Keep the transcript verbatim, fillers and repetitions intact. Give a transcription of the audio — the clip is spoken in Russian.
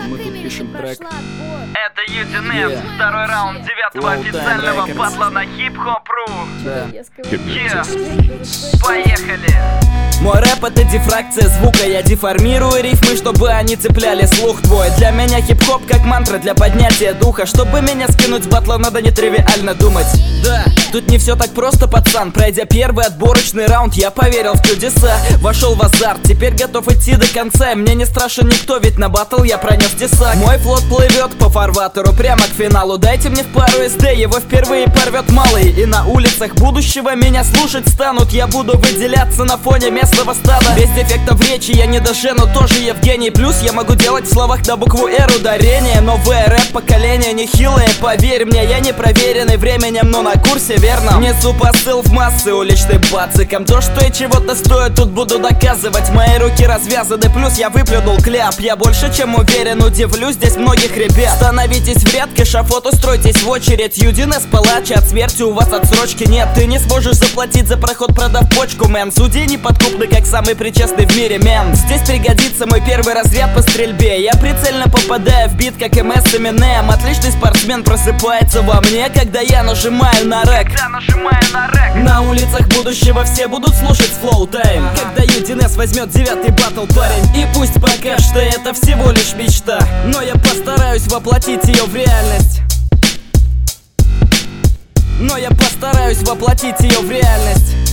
Мы тут пишем трек. Это Юдинес, Yeah. второй раунд девятого Full Time официального Records. батла на хип-хоп.ру. Да. Yeah. Поехали! Мой рэп — это дифракция звука. Я деформирую рифмы, чтобы они цепляли слух твой. Для меня хип-хоп как мантра для поднятия духа. Чтобы меня скинуть с батла, надо нетривиально думать. Да, тут не все так просто, пацан. Пройдя первый отборочный раунд, я поверил в чудеса. Вошел в азарт, теперь готов идти до конца. И мне не страшен никто, ведь на батл я пронес тесак. Мой флот плывет по фарватеру прямо к финалу. Дайте мне в пару эс дэ, его впервые порвет малый. И на улицах будущего меня слушать станут. Я буду выделяться на фоне местного стада. Без дефектов в речи я не дожену, тоже Евгений. Плюс я могу делать в словах на букву «Р» ударение. Новое рэп-поколение нехилое, поверь мне, я не проверенный временем, но на курсе, верно? Несу посыл в массы уличным пацикам. То, что и чего-то стоит, тут буду доказывать. Мои руки развязаны, плюс я выплюнул кляп. Я больше чем уверен, удивлю здесь многих ребят. Становитесь в ряд, к эшафоту стройтесь в очередь. Юдинес палач, от смерти у вас отсрочки нет. Ты не сможешь заплатить за проход, продав почку, мэн. Судей неподкупный, как самый причестный в мире, мэн. Здесь пригодится мой первый разряд по стрельбе. Я прицельно попадаю в бит, как эм эс Eminem. Отличный спортсмен просыпается во мне, когда я нажимаю на рэк. Когда нажимаю на рэк. На улицах будущего все будут слушать Flow Time. Когда Юдинес возьмет девятый батл, парень. И пусть пока что это всего лишь мечта, но я постараюсь воплотить ее в реальность. Но я постараюсь воплотить ее в реальность.